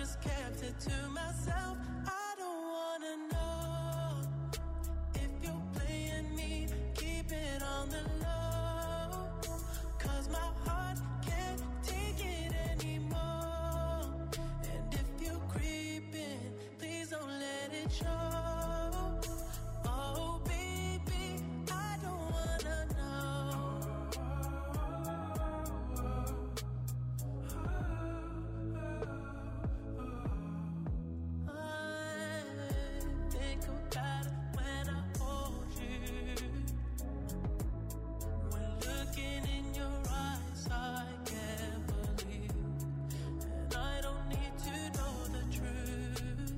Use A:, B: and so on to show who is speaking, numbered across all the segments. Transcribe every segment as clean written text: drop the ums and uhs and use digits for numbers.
A: just kept it to myself. I don't wanna know if you're playing me. Keep it on the low, 'cause my heart can't take it anymore. And if you're creeping, please don't let it show. Oh baby, I don't wanna know. I think about it when I hold you. When looking in your eyes, I can't believe. And I don't need to know the truth.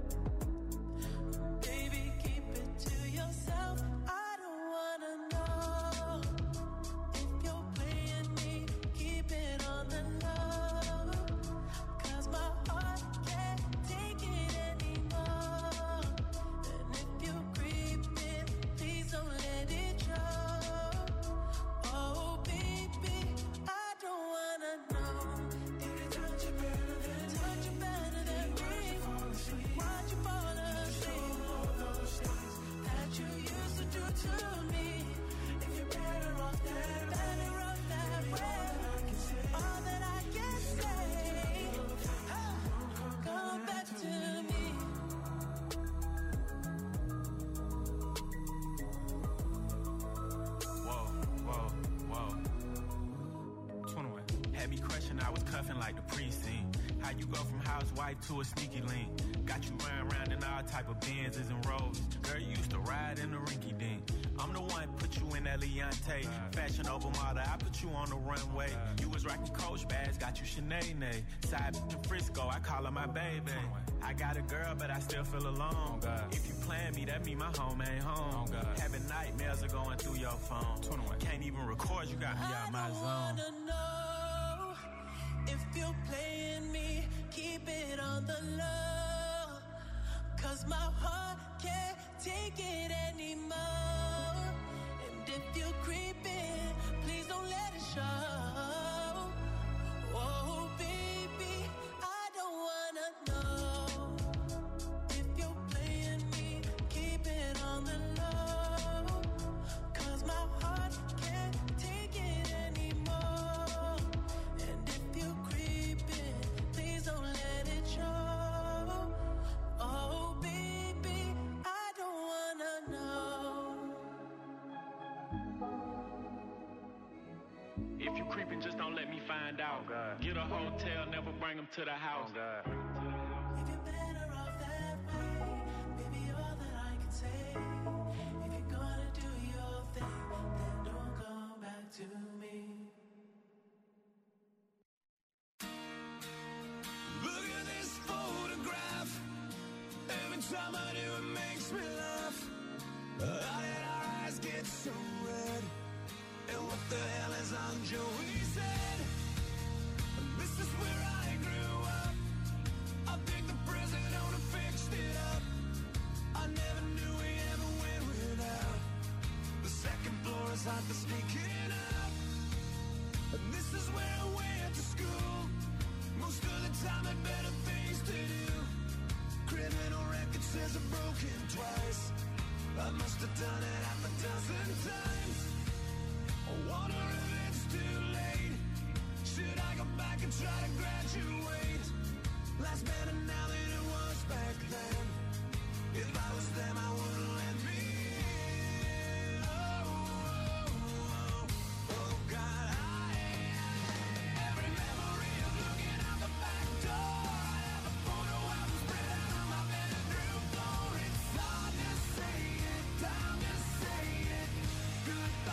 A: Baby, keep it to yourself. I don't wanna know if you're playing me. Keep it on the low, 'cause my heart can't take it anymore. And if you're creeping, please don't let it show. Oh baby, I don't wanna know. Did it touch you better than me? Why'd you fall asleep? All those things that you used to do to me. If you're better off that way, all that I can say, come back to me.
B: Whoa. 21. Had me crushing, I was cuffing like the precinct. How you go from housewife to a sneaky link? Got you riding around in all type of Benzes and Rolls. Girl, you used to ride in the rinky dink. I'm the one put you in that Leontay. Fashion over model, I put you on the runway. You was rocking Coach bags, got you Sinead. Side in Frisco, I call her my baby. I got a girl, but I still feel alone. If you plan me, that mean my home ain't home. Having nightmares are going through your phone. Can't even record, you got me out my zone.
A: I wanna know if you're playing me. Keep it on the low, 'cause my heart can't take it anymore. And if you're creeping, please don't let it show. Oh baby, I don't wanna know if you're playing me. Keep it on the low, 'cause my heart can't take it anymore. And if you're creeping, please don't let it show. Oh baby, I don't wanna know.
B: If you creeping, just don't let me find out. Get a hotel, never bring them to the house.
A: If you're better off that way, baby, all that I can say. If you're gonna do your thing, then don't come back to me.
C: Look at this photograph. Every time I do, it makes me laugh. How did our eyes get so red? And what the hell is on Joey's head? This is where I grew up. I think the present owner fixed it up. I never knew we ever went without. The second floor is hot for sneaking up. And this is where I went to school. Most of the time had better things to do. Criminal record says I've broken twice. I must have done it half a dozen times. I wonder if it's too late. Should I go back and try to graduate? Life's better now than it was back then. If I was them, I wouldn't let me in. Oh God, every memory of looking out the back door. I have a photo album spread out on my bedroom floor. It's hard to say it, time to say it. Goodbye.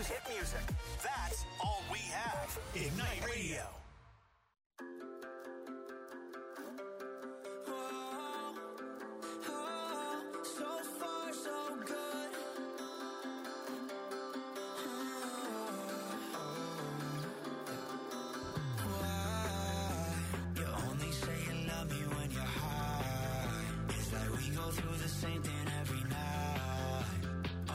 D: Hit music. That's all we have. Ignite Radio.
C: Through the same thing every night.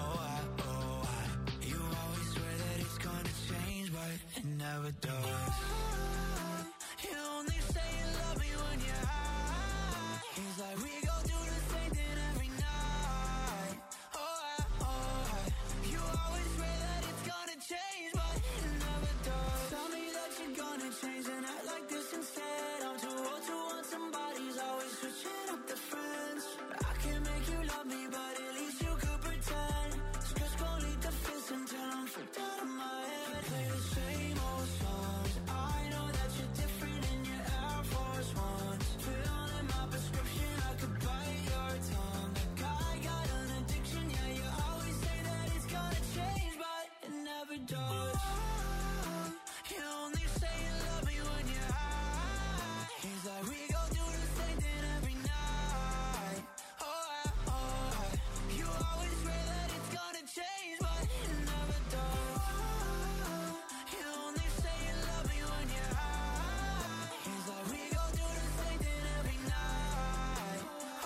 C: You always swear that it's gonna change, but it never does. You only say you love me when you're high. It's like we go through the same thing every night. You always swear that it's gonna change, but it never does. Tell me that you're gonna change and act like this instead. I'm too old to want somebody's always switching up the friends. I can't make you love me, but at least you could pretend. Just gon' lead the fist until I'm freaked out of my head. Play the same old songs. I know that you're different in your Air Force Ones. Filling my prescription, I could bite your tongue. Like I got an addiction, yeah, you always say that it's gonna change, but it never does. You only say you love me when you're high. It's like we go through the same thing every night. You always swear that it's gonna change, but it never does. You only say you love me when you're high. It's like we go through the same thing every night.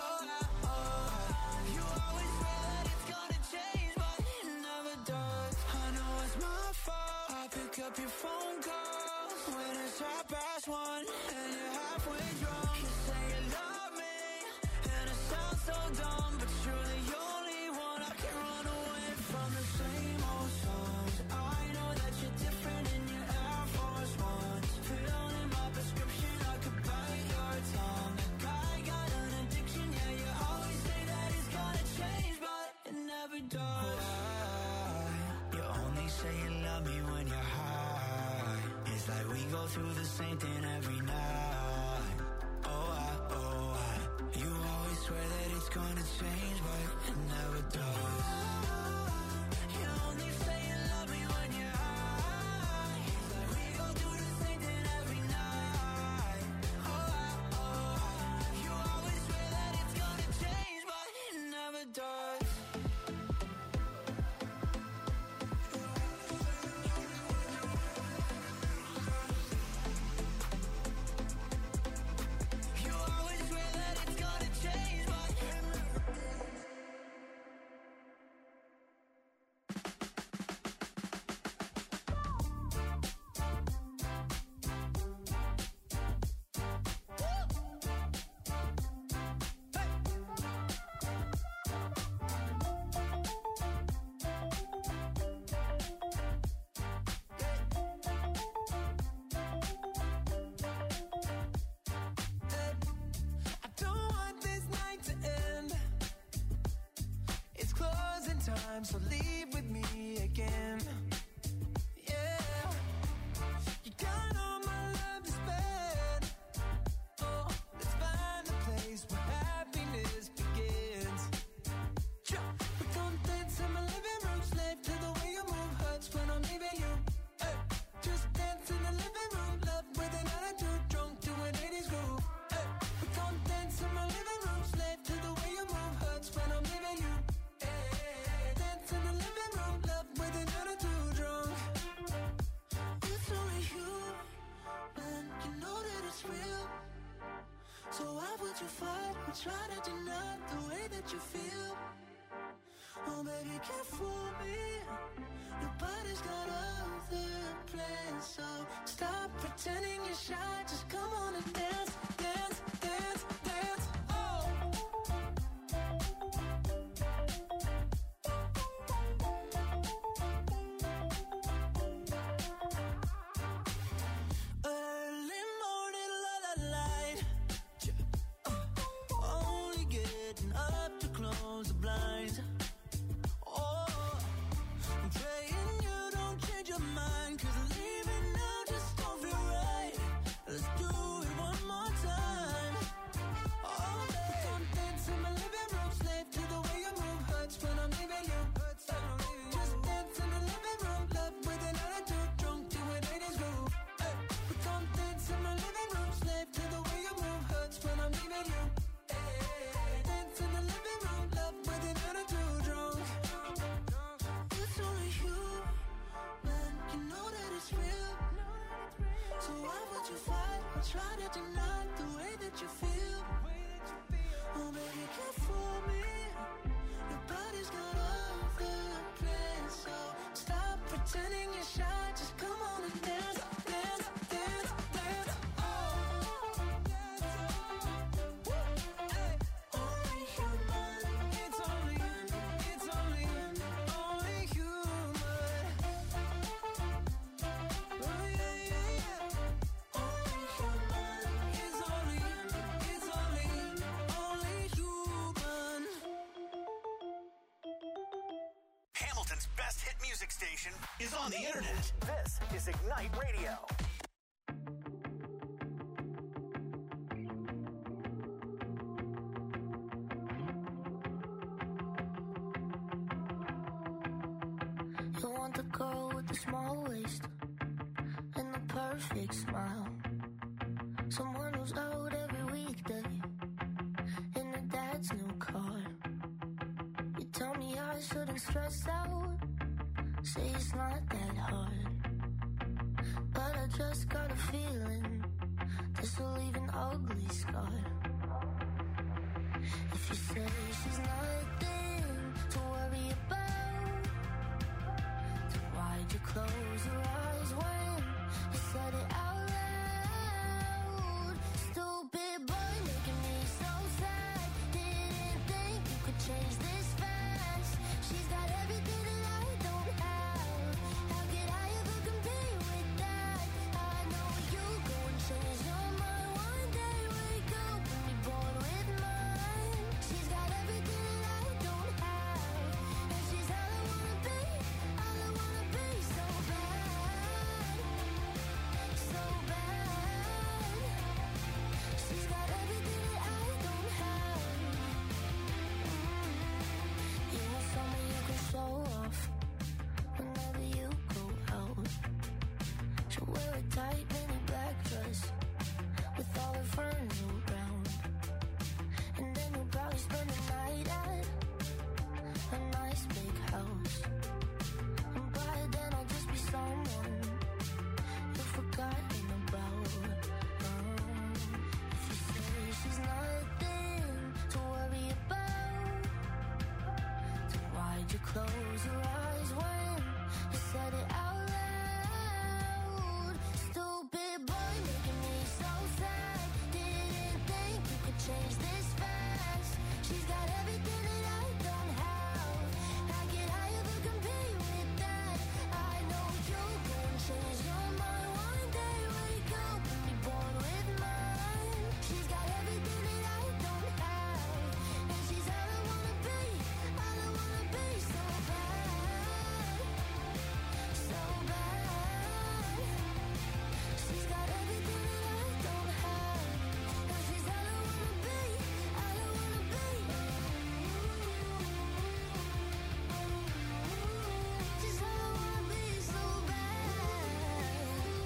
C: You always swear that it's gonna change, but it never does. I know it's my fault. I pick up your phone calls when it's 1:30 and you're halfway drunk. You say you love me, and it sounds so dumb, but you're the only one I can run away from. The same old songs. I know that you're different in your Air Force Ones. Filling my prescription, I could bite your tongue. Like I got an addiction, yeah, you always say that it's gonna change, but it never does. You only say you love me when you're high. It's like we go through the same thing every night. You always swear that it's gonna change, but it never does. You only say you love me when you're high. It's like we go through the same thing every night. You always swear that it's gonna change, but it never does. You always swear that it's gonna change, but I don't want this night to end. It's closing time, so leave with me again. Yeah, you got all my love to spend. Oh, let's find a place where happiness begins. We gon' dance in my living room, slave to the way you move, hurts when I'm leaving you. Hey, just dance in the living room, love with an attitude, drunk to an 80s groove. Hey, we gon' dance in my living room, slave to the way you move, hurts when I'm leaving you. Hey, dance in the living room, love with an attitude, drunk. It's only you, and you know that it's real. So why would you fight or try to deny the way that you feel? Oh baby, can't fool me. Nobody's got other plans, so stop pretending you're shy. Just come on and dance, dance, dance, dance. Oh. Early morning, la la light. Only getting up to close the blinds. Oh, I'm praying you don't change your mind, 'cause leaving now just don't feel right. Let's do it one
A: try to deny the way that you feel. Oh baby, care for me. Your body's got all the plans, so stop pretending you're shy. Just come on and dance, dance, dance, dance. Oh, hey. Only human. It's only human. Oh yeah, yeah, yeah. Only human. It's only human.
D: Hamilton's best hit music station is on the internet. This is Ignite Radio.
E: You want the girl with the small waist and the perfect smile. Someone who's out every weekday in her dad's new car. You tell me I shouldn't stress out, say it's not that hard. But I just got a feeling this will leave an ugly scar. If you say she's nothing to worry about, then why'd you close your eyes when you said it out loud? Stupid boy making me so sad. Didn't think you could change this fast. She's got everything that I don't have. How could I ever compete with that? I know you go and change your mind one day. Wake up and be born with mine. She's got everything that I don't have, and she's all I wanna be, all I wanna be. So bad, so bad. She's got everything that I don't have. You want someone you can show off whenever you go out. She'll wear a tight mini black dress with all her friends around, and then you'll probably spend the night at a nice big house. And by then I'll just be someone you've forgotten about. If you say she's nothing to worry about, then why'd you close your eyes when you said it out loud? Stupid boy making me so sad. Didn't think you could change this fast. She's got everything that I don't have. How could I ever compete with that? I know you'll go and change your mind one day. Wake up and be born with mine. She's got everything that I don't have, and she's all I wanna be, all I wanna be. So bad, so bad. She's got everything that I don't have, and she's all I wanna be, all I wanna be. She's all I wanna be, so bad.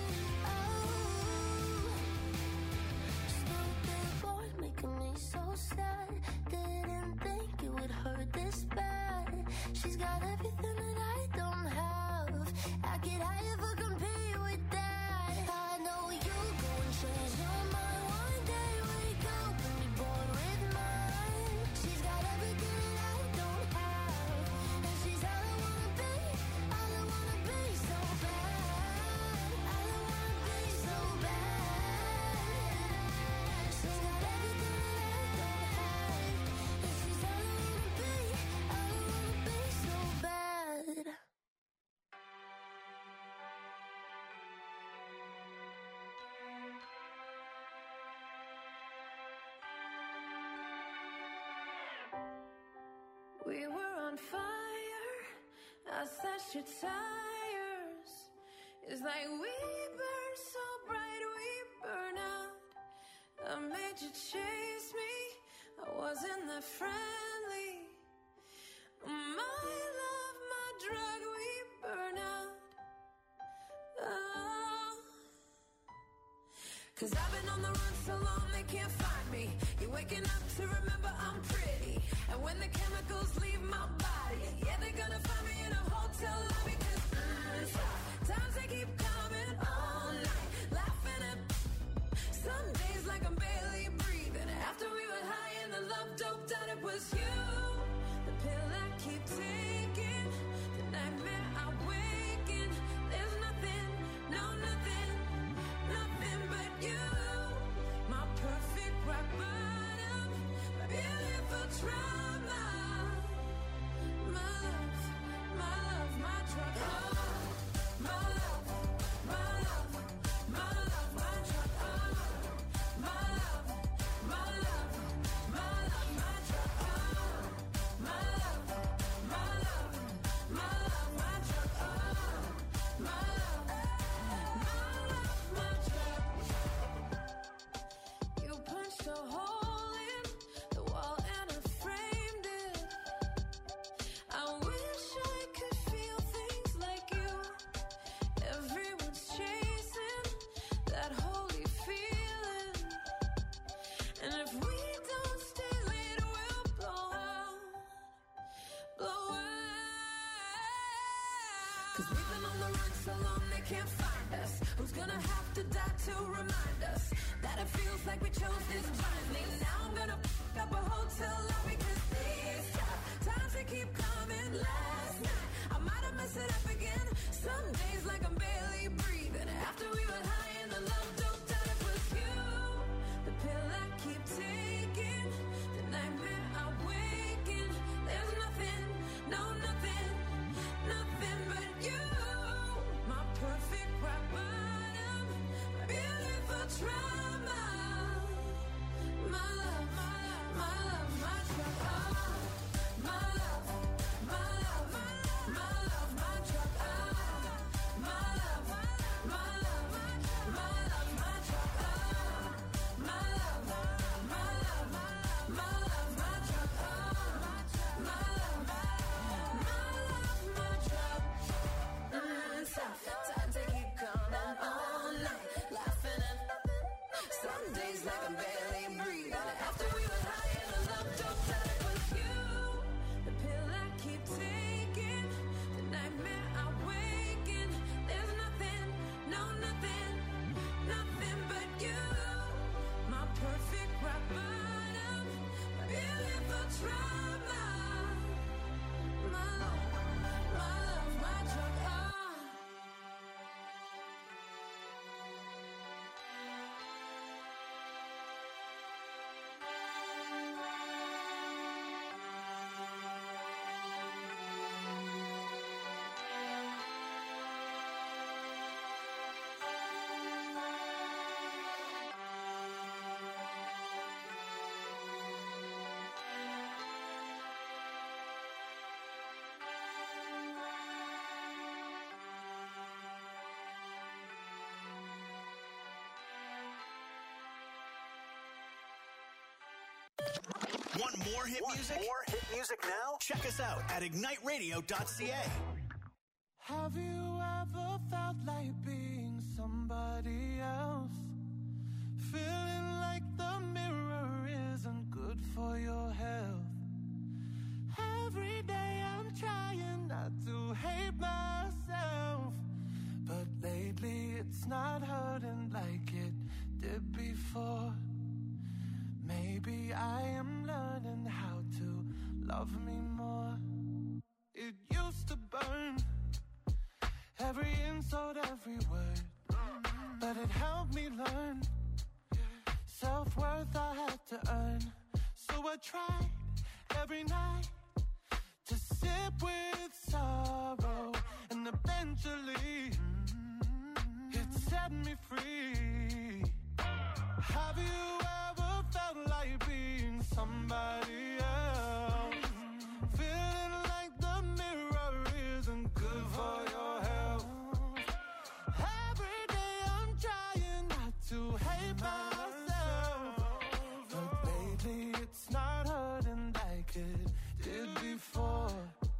E: Stupid boy making me so sad. Didn't think it would hurt this bad. She's got everything that I don't have. How could I ever compete with that? I know you'll go and change your mind one day. Wake up and be born with mine. She's got everything that I don't have, and she's all I wanna be, all I wanna be. So bad, all I wanna be. So bad. She's got everything that I don't have, and she's all I wanna be, all I wanna be. So bad.
A: We were on fire. I slashed your tires. It's like we burn so bright, we burn out. I made you chase me. I wasn't that friendly. My love, my drug, we burn out. Oh. 'Cause I've been on the run so long they can't find me. You're waking up to remember I'm pretty. And when the chemicals leave my body, yeah, they're gonna find me in a hotel lobby. 'Cause times they keep coming all night, laughing at some 'Cause we've been on the run so long they can't find us. Who's gonna have to die to remind us that it feels like we chose this journey? Now I'm gonna f*** up a hotel lobby 'cause these times they keep coming. Last night I might have messed it up again. Some days like I'm barely breathing. After we were high and the love don't die, it was you. The pill I keep taking, the nightmare I wake in. There's nothing, no nothing, nothing but you. My perfect rock bottom, my beautiful trauma. My love, my love, my love, my drug. Oh, my love, my love, my love, my drug. Oh, my love, my love, my love, my drug. Oh, my love, my love, my love, my drug. Oh, my love, my drug. Sometimes they keep coming all night, laughing at nothing. Some days like I'm barely breathing. After we were high and the love don't die, it was you. The pill I keep taking, the nightmare I wake in. There's nothing, no nothing, nothing but you. My perfect rock bottom, my beautiful trauma. My love, my drug. Oh.
D: Want more hit music? More hit music now? Check us out at igniteradio.ca.
C: Have you ever felt like being somebody else? Feeling like the mirror isn't good for your health. Every day I'm trying not to hate myself, but lately it's not hurting like it did before. Maybe I am learning how to love me more. It used to burn, every insult, every word, but it helped me learn self-worth I had to earn. So I tried every night to sip with sorrow, and eventually it set me free. Have you ever felt like being somebody else? Feeling like the mirror isn't good for your health. Every day I'm trying not to hate myself, but lately it's not hurting like it did before.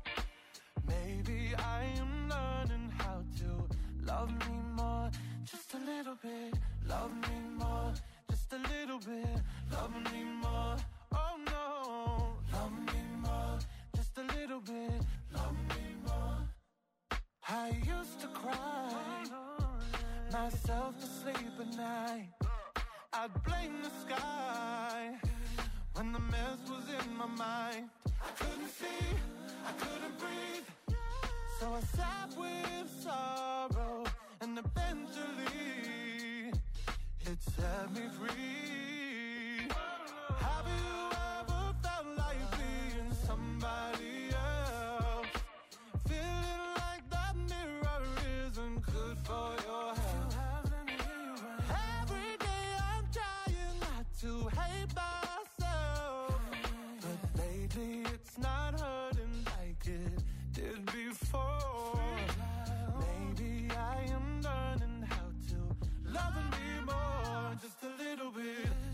C: Maybe I am learning how to love me more. Just a little bit, love me more. Just a little bit, love me more. Oh no, love me more. Just a little bit, love me more. I used to cry myself to sleep at night. I'd blame the sky when the mess was in my mind. I couldn't see, I couldn't breathe, so I sat with sorrow, and eventually it set me free. Have you ever felt like being somebody else? Feeling like that mirror isn't good for your health. Every day I'm trying not to hate myself, but lately it's not hurting like it did before. Maybe I am learning how to love me more. Just a little bit,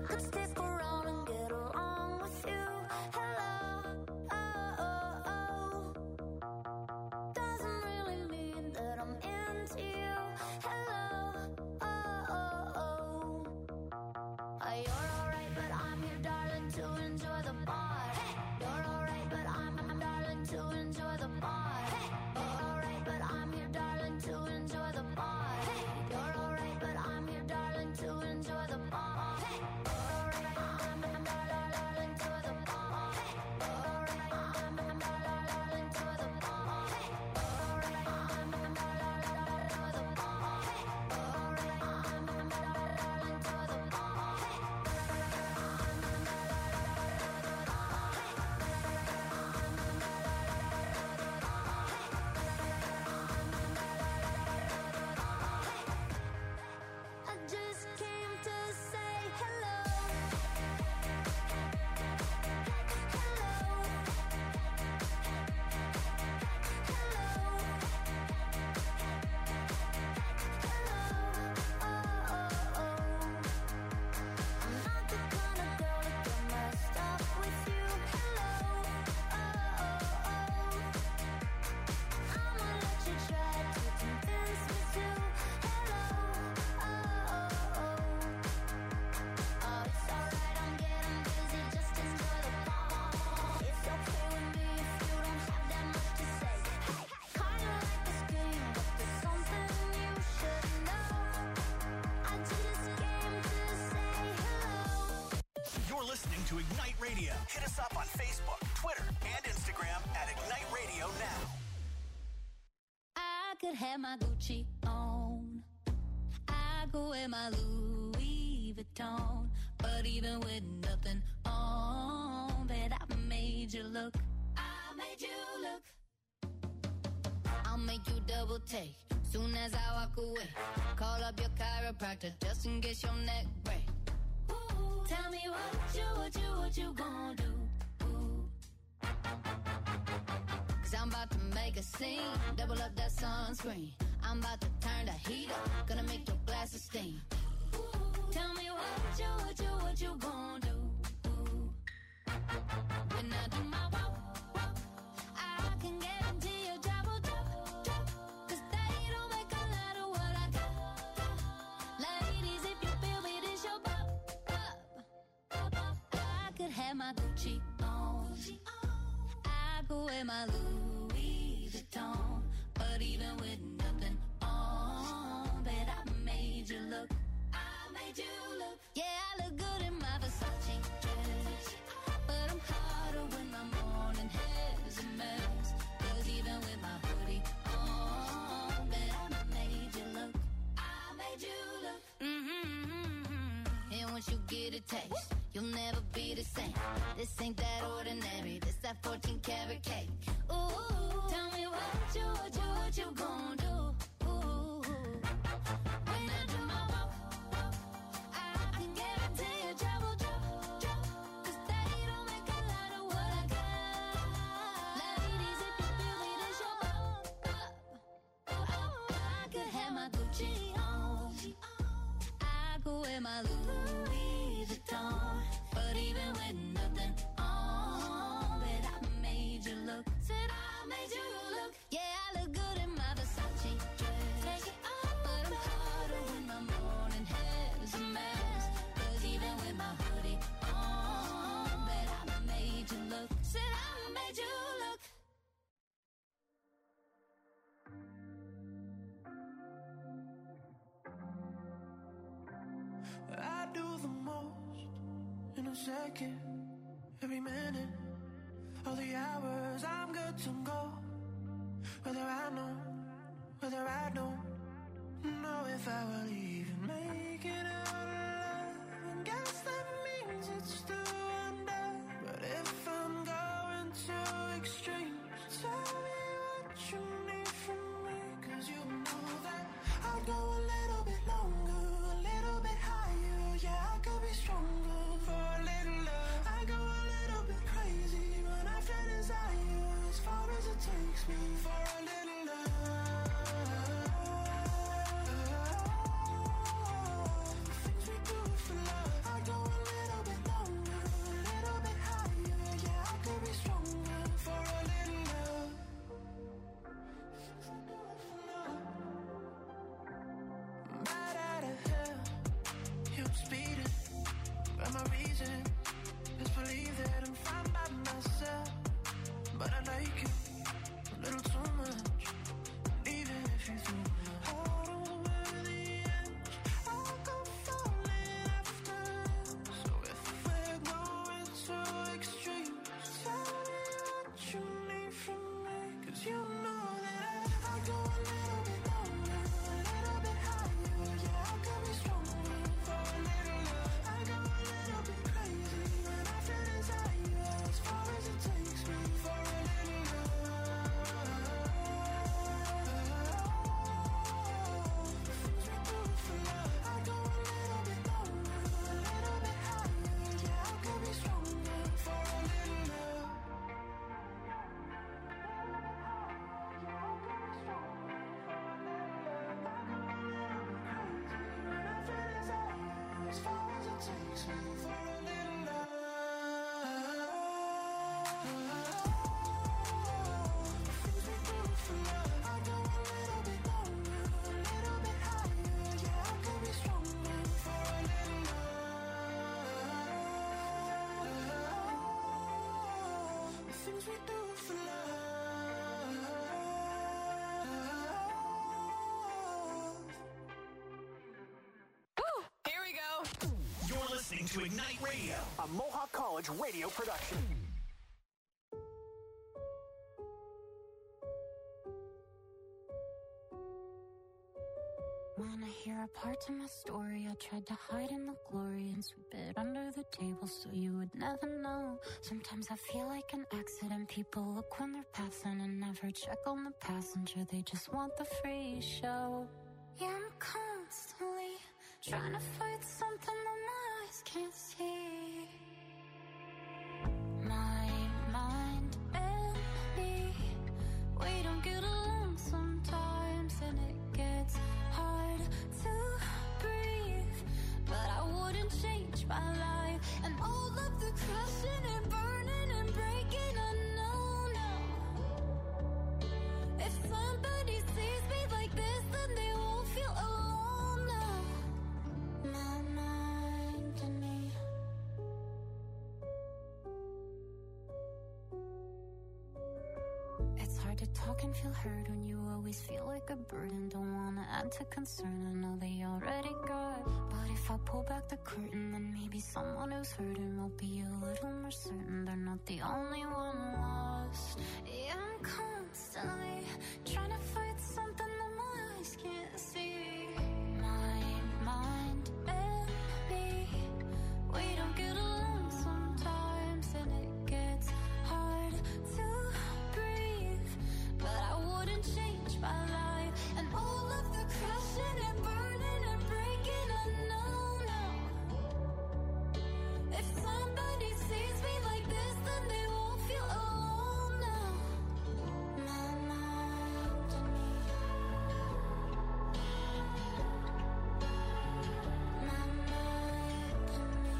E: could stick around and get along with you. Hello, oh, oh, oh. Doesn't really mean that I'm into you. Hello, oh, oh, oh. You're alright, but I'm here, darling, to enjoy the bar. Hey, you're alright, but I'm darling, to enjoy the bar. Hey, you're alright, but I'm here, darling, to enjoy the bar. Hey, you're alright, but I'm here, darling, to enjoy the bar. Hey, you're alright, I'm darling, to the bar. Hey, you're alright, I'm darling, to the bar. Hey, you're alright, I'm darling, to the bar. Hey, you're alright, I'm darling, to the bar. I just came to say hello. Hello. Hello. Hello. Oh, oh, oh. I'm not the kind of girl to get messed up with you. Hello. Oh, oh, oh. I'ma let you try to convince me to. Hello. Oh, oh, oh. Oh, it's alright, I'm getting busy. Just enjoy the bar. It's okay with me if you don't have that much to say. Hey, kinda like this game, but there's something you should know. I just came to say hello.
D: You're listening to Ignite Radio. Hit us up on Facebook, Twitter, and Instagram at Ignite Radio Now.
E: I could have my Gucci on. I go wear my Louis Vuitton. But even with nothing on, bet I made you look. I made you look. I'll make you double take soon as I walk away. Call up your chiropractor just in case your neck break. Ooh, tell me what you gonna do? Ooh. Cause I'm about to make a scene, double up that sunscreen. I'm about to turn the heat up, gonna make your glasses steam. Ooh, tell me what you gonna do? Ooh. When I do my walk, I can guarantee your job will drop. Cause they don't make a lot of what I got. Ladies, if you feel me, this your bop. I could have my Gucci on. I could wear my Louis Vuitton. But even with nothing on, bet I made you look. I made you look. Yeah, I look good in my Versace dress. But I'm hotter when my morning hair's a mess. Cause even with my hoodie on, bet I made you look. I made you look. And once you get a taste, you'll never be the same. This ain't that ordinary, this that 14 karat cake. Ooh, tell me what you gonna do? Ooh, when I do my walk, I can guarantee your job will drop. Cause they don't make a lot of what I got. Ladies, if you feel me, this your bop. I could have my Gucci on. I could wear my Louis Vuitton. But even with nothing on, bet I made you look. Said I made you look. Yeah, I look good in my Versace dress. Take it off, but I'm hotter when my morning hair's a mess. Cause even with my hoodie on, bet I made you look. Said I made you look.
C: I do the most in a second, every minute, all the hours I'm good to go. Whether I don't know if I will even make it out alive. And guess that means it's do and die. But if I'm going to extremes, tell me what you need from me. Cause you know that I'd go a little bit longer, a little bit higher. Yeah, I could be stronger for a little love. I go a little bit crazy when I feel desire, as far as it takes me for a little love. The things we do for love. I go a little
D: to Ignite Radio, a Mohawk College radio production.
E: When I hear a part of my story, I tried to hide in the glory and sweep it under the table so you would never know. Sometimes I feel like an accident. People look when they're passing and never check on the passenger. They just want the free show. Yeah, I'm constantly trying to fight something that my eyes can't see. My mind and me, we don't get along sometimes, and it gets hard to breathe. But I wouldn't change my life, and all of the crushing and burning and breaking, I know now. If somebody sees me like this, then they won't feel alone now. My mind and me. It's hard to talk and feel heard when you always feel like a burden. Don't wanna add to concern, I know they already got. But if I pull back the curtain, then maybe someone who's hurting will be a little more certain they're not the only one lost. Yeah, I'm constantly trying to fight something that my eyes can't see. My mind and me, we don't get along sometimes, and it gets hard to breathe. But I wouldn't change my life, and all of the crushing and burning and breaking, I know now. If somebody sees me like this, then they won't feel alone now. My mind and me. My mind and me.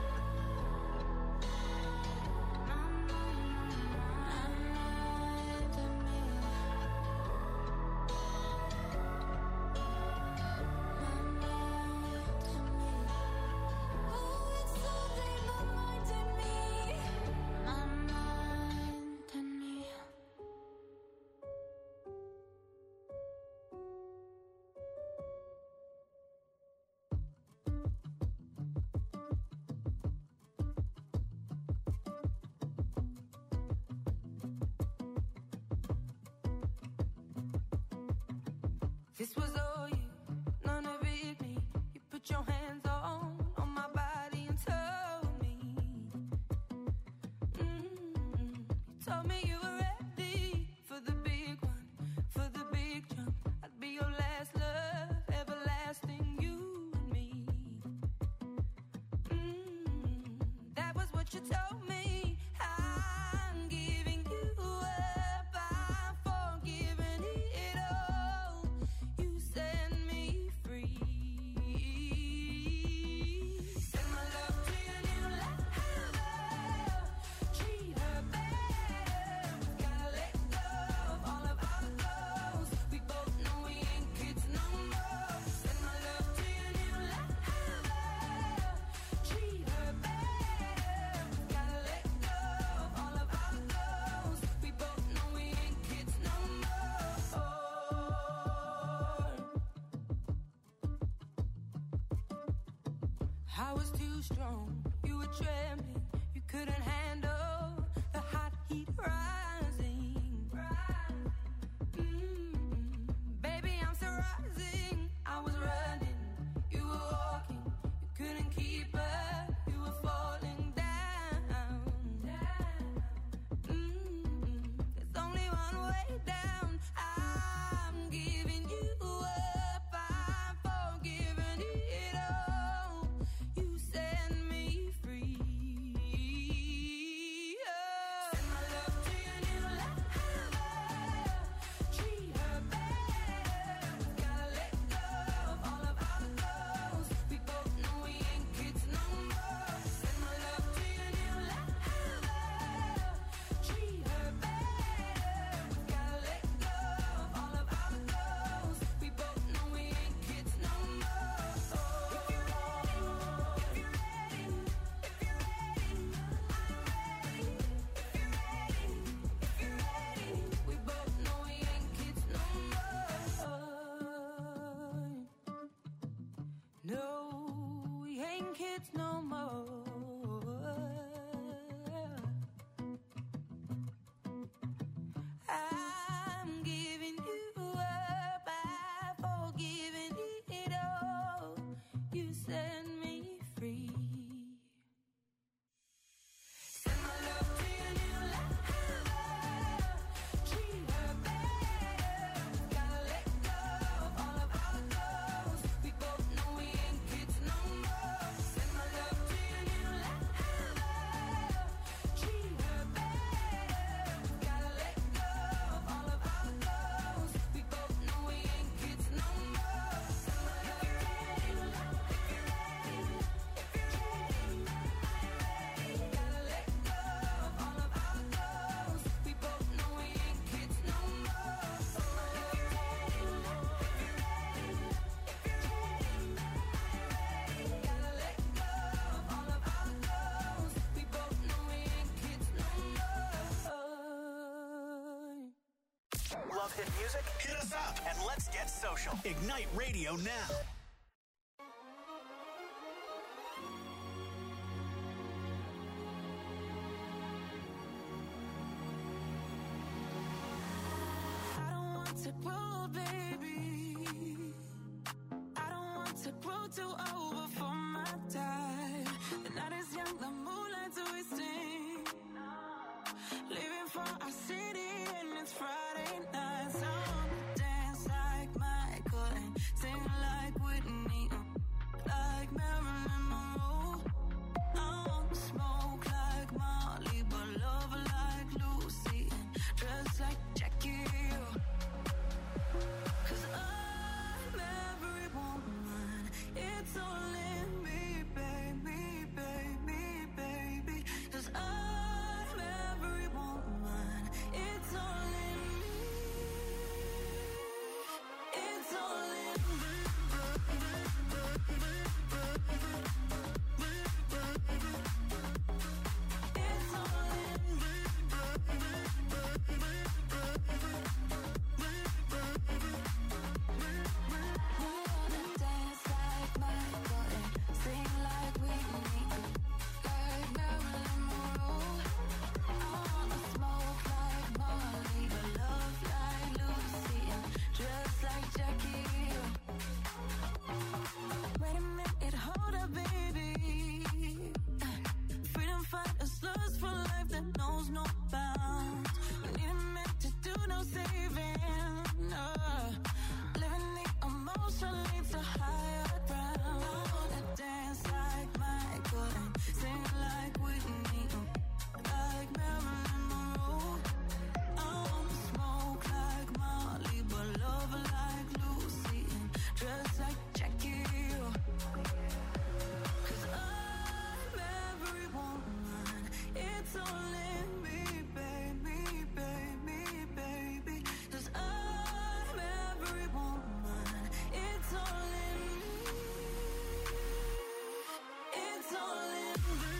E: My mind and me. Oh, it's all day, my mind and me. My mind and me.
F: This was all you, none of it me. You put your hands on my body and told me. You told me you were ready for the big one, for the big jump. I'd be your last love, everlasting, you and me. That was what you told me. I'm giving you up, I'm forgiving it all. You set me free. Send my love to your new lover. Treat her better. Gotta let go of all of our goals. We both know we ain't kids no more. Send my love to your new lover. Treat her better. Gotta let go of all of our goals. We both know we ain't kids no more. I was too strong, you were trembling, you couldn't handle the hot heat rising. Baby, I'm still rising. I was running, you were walking, you couldn't keep up, you were falling down. There's only one way down. I'm giving you up, I'm forgiving it all. You set me free. Send my love to your new lover. Treat her better. Gotta let go of all of our goals. We both know we ain't kids no more. Send my love to your new lover. Treat her better. Gotta let go of all of our goals. We both know we ain't kids no more. If you're ready, if you're ready, if you're ready, I'm ready. If you're ready, if you're ready, we both know we ain't kids no more. No, we ain't kids no more.
D: love hit music? Hit us up and let's get social. Ignite Radio now.
F: I don't want to grow, baby. I don't want to grow too old before my time. The night is young, the moonlight's twisting. Leaving for our city and it's Friday night. So I wanna dance like Michael and sing like Whitney, like Marilyn Monroe. I wanna smoke like Molly, but love like Lucy and dress like Jackie. 'Cause I'm every woman, it's all in me, baby, baby, baby. 'Cause I'm every woman, it's all in me. It's all in me. It's all in me. I wanna dance like Michael and sing like Whitney, like Marilyn Monroe. I wanna smoke like Molly, but love like Lucy and dress like Jackie. Wait a minute, hold up, baby. Freedom fighters, lust for life that knows no bounds. We need a man to do no saving. Living the emotion leads to higher ground. I wanna dance like Michael and sing like Whitney, like Marilyn Monroe. I wanna smoke like Molly, but love like Lucy and dress like Jackie. 'Cause I'm every woman, it's all in me, baby, baby, baby. 'Cause I'm every woman, it's all in me. It's all in me.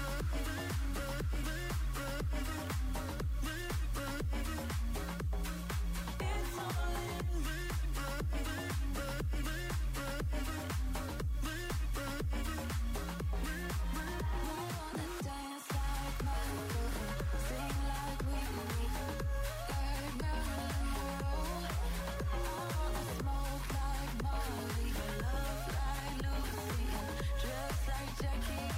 F: It's all in me. I wanna dance like Michael and sing like Whitney, like Marilyn Monroe. I wanna smoke like Molly, but love like Lucy and dress like Jackie.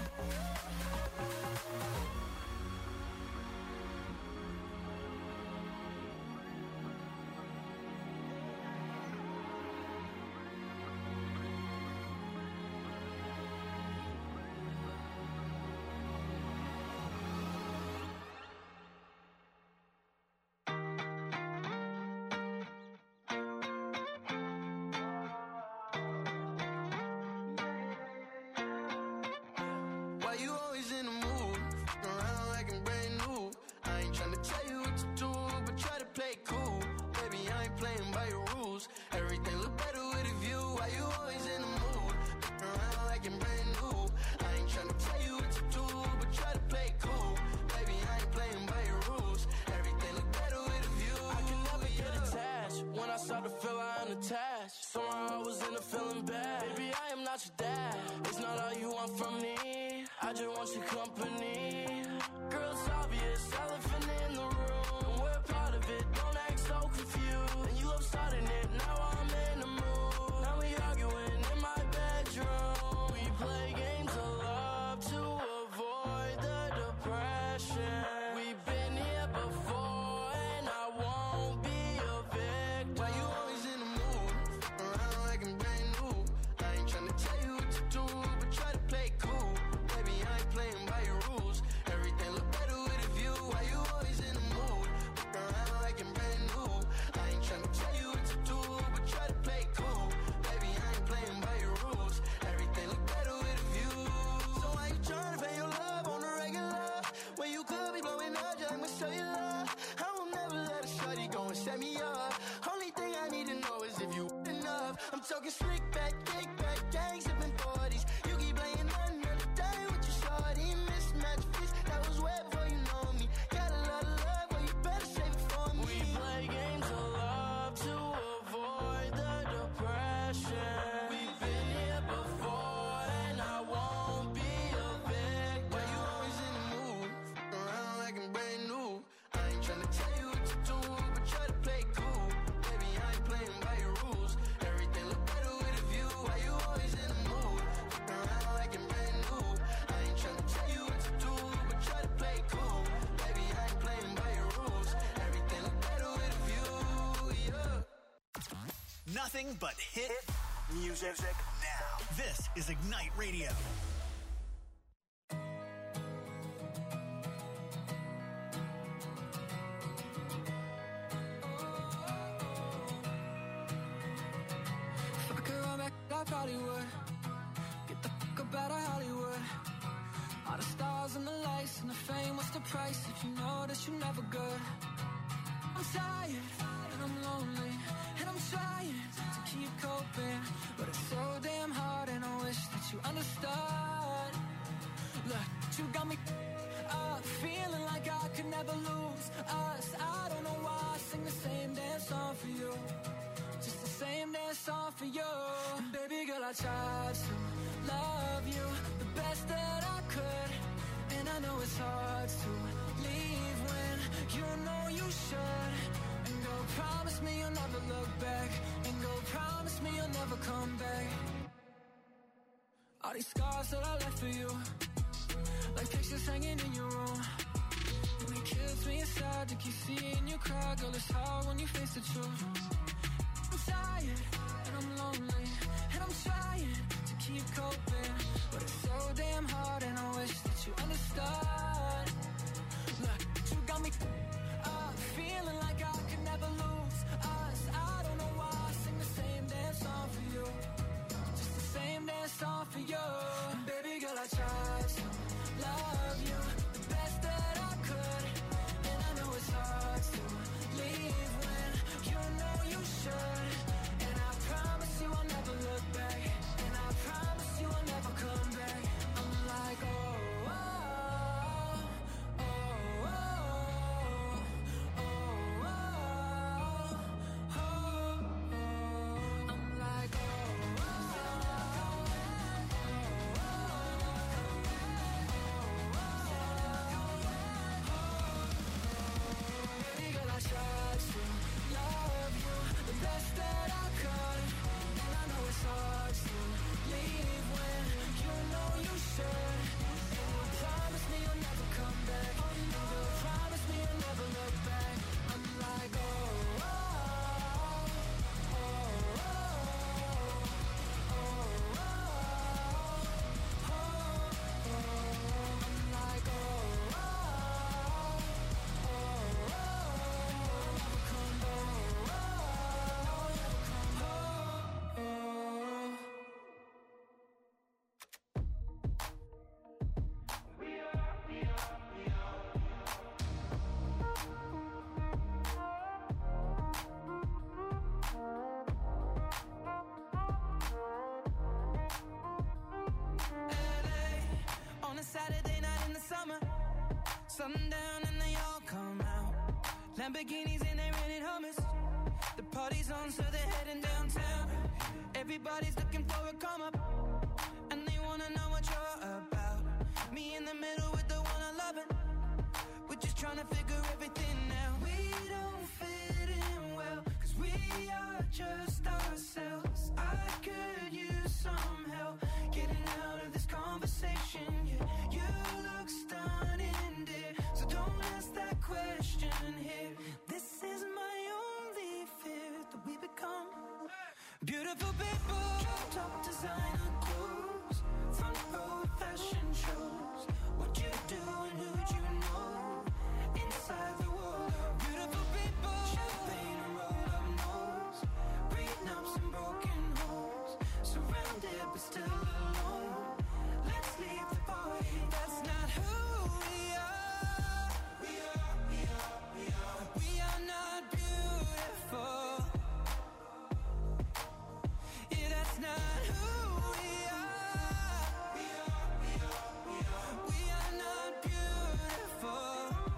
C: Why you always in the mood? Around like I'm brand new. I ain't tryna tell you what to do, but try to play cool. Baby, I ain't playing by your rules. Everything look better with a view. Why you always in the mood? Around like I'm brand new. I ain't tryna tell you what to do, but try to play cool. Baby, I ain't playing by your rules. Everything look better with a view.
G: I can never get attached. When I start to feel I'm unattached, somehow I was in a feeling bad. Baby, I am not your dad. It's not all you want from me. I just want your company. Girl, it's obvious, elephant in the room. And we're part of it, don't act so confused. And you love starting it, now I'm in the mood. Now we arguing in my bedroom. We play games of love to avoid the depression. We've been here before and I won't be a victim.
C: Why you always in the mood? Around like I'm brand new. I ain't tryna tell you what to do, but try to play cool. Baby, I ain't playing by your rules. Everything look better with a view. Why you always in the mood? Around like I'm brand new. I ain't tryna tell you what to do, but try to play cool. Baby, I ain't playing by your rules. Everything look better with a view. So why you tryna pay your love on the regular? When you could be blowing up just like my cellular. I will never let a shorty go and set me up. Only thing I need to know is if you enough. I'm talking slick back, kick back, gang sipping 40s. You keep playing another day with your shorty. Mismatch fits, that was way before you know me. Got a lot of love, but you better save it for me.
G: We play games of
D: nothing but hit music now. This is Ignite Radio.
F: If I could run back, I probably would. Get the fuck up out of Hollywood. All the stars and the lights and the fame, what's the price if you know that you're never good? I'm tired and I'm lonely and I'm trying to keep coping, but it's so damn hard and I wish that you understood. Look, you got me up, feeling like I could never lose us. I don't know why I sing the same damn song for you, just the same damn song for you. And baby girl, I tried to love you the best that I could, and I know it's hard to leave when you know you should. And go promise me you'll never look back, and go promise me you'll never come back. All these scars that I left for you, like pictures hanging in your room, and it kills me inside to keep seeing you cry. Girl, it's hard when you face the truth. I'm tired and I'm lonely and I'm trying to keep coping, but it's so damn hard and I wish that you understood. Look, you got me up, feeling like I could never lose us. I don't know why I sing the same damn song for you, just the same damn song for you. And baby girl, I tried to love you the best that I could, and I know it's hard to leave when you know you should. And I promise you I'll never look back, and I promise you I'll never come back. I'm like, oh, oh, oh, oh, oh, oh, oh, oh. I'm like, oh, baby girl, I tried to love you the best that I could, and I know it's hard to leave when you know you should. And you promise me you'll never come back, and you promise me you'll never look back. I'm like, oh, oh, oh, oh, oh, oh, oh, oh. I'm like, oh, oh, oh, oh, never come back, oh, never come home. LA, on a Saturday night in the summer, sundown and they all come out. Lamborghinis and they rented Hummers. The party's on, so they're heading downtown. Everybody's looking for a come up, and they wanna know what you're about. Me in the middle with the one I love, we're just trying to figure everything out. We don't fit in well, 'cause we are just ourselves. I could use some help getting out of this conversation. Yeah, you look stunning, dear, so don't ask that question here. This is my only fear, that we become beautiful people. Top designer clothes, front row fashion shows. What you do and who'd you know inside the world of beautiful people. Champagne and roll up nose, prenups and broken homes. Surrounded but still alone. Let's leave the party. That's not who we are. We are not beautiful. Yeah, that's not who we are. We are not beautiful.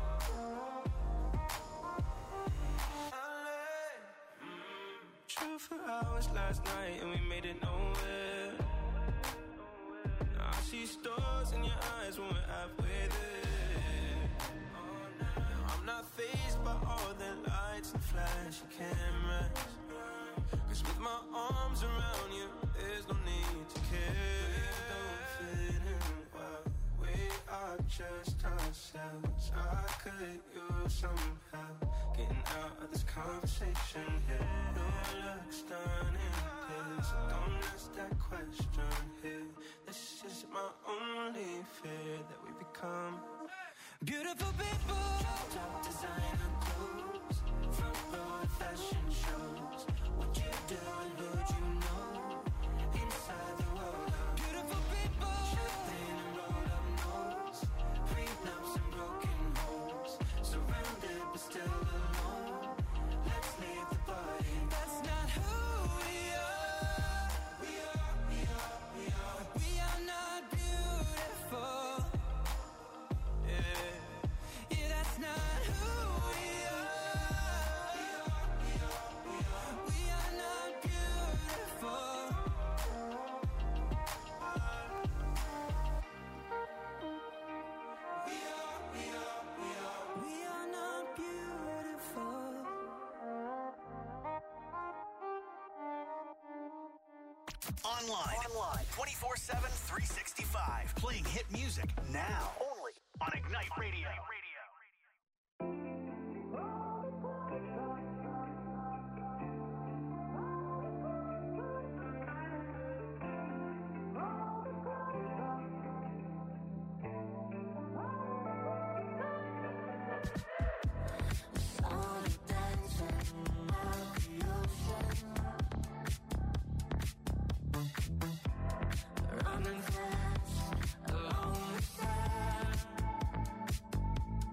H: True for hours last night and we made it nowhere. Now I see stars in your eyes when we're halfway there. I'm not fazed by all the lights and flashy cameras, 'cause with my arms around you, there's no need to care. We don't fit in well, we are just ourselves. I could use some help getting out of this conversation here. Your looks done in this. Don't ask that question here. This is my only fear, that we become beautiful people. Top designer clothes, front row at fashion shows. What you do and who'd you know? Inside the world of beautiful people. Champagne and rolled up nose, prenups and broken homes. Surrounded but still alone. Let's leave the party. That's not who we are. We are not beautiful. Yeah, that's not who we are. We are not beautiful. We are not beautiful.
D: Online 24/7, 365. Playing hit music now. Only on Ignite Radio.
E: Sun dancing by the ocean, running fast along the sand.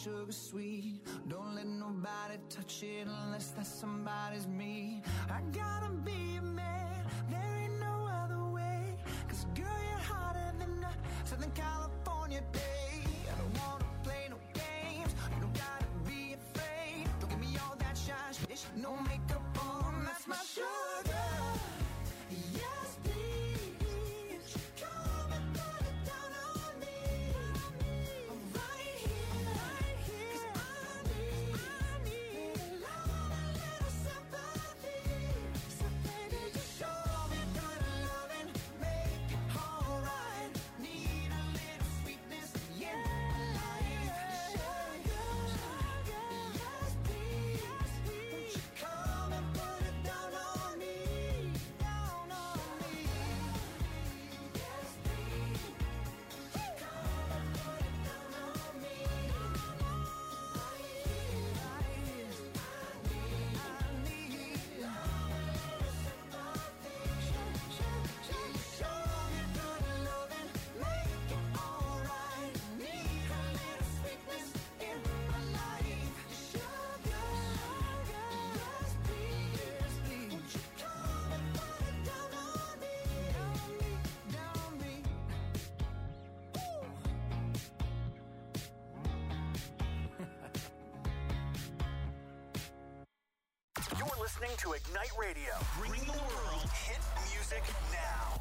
C: sugar sweet. Don't let nobody touch it unless that somebody's me. I gotta be a man, there ain't no other way. Cause girl, you're hotter than a Southern California day. I don't wanna play no games, you don't gotta be afraid. Don't give me all that shy shit, no makeup on, that's my sugar. Yes, please, come and put it down on me. I'm right here, 'cause I need a love, a little sympathy. So baby, just show me good loving, make it alright. Need a little sweetness in my life. Sugar, yes, please, won't you come and put it down on me, down on me. Yes, please, come and put it down on me. I need love, a little sympathy. Show me good loving, make it alright. Need a little sweetness in my life. Sugar, yes, please, won't you come and put it down on me, down on me.
D: You're listening to Ignite Radio, bringing the world hit music now.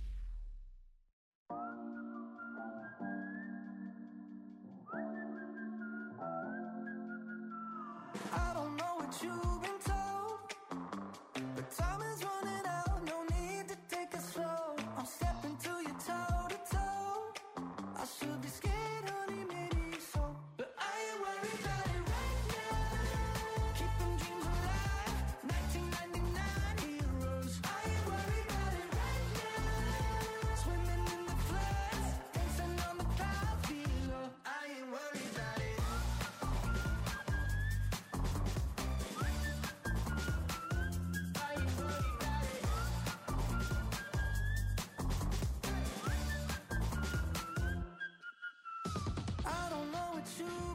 C: I don't know what you've been told, but time is running out, no need to take it slow. I'm stepping to you toe to toe. I should be scared, honey, maybe so, but I ain't worried about it right now. Keep them dreams alive, 1999 heroes. I ain't worried about it right now. Swimming in the floods, dancing on the clouds below. I ain't worried about it. I don't know what you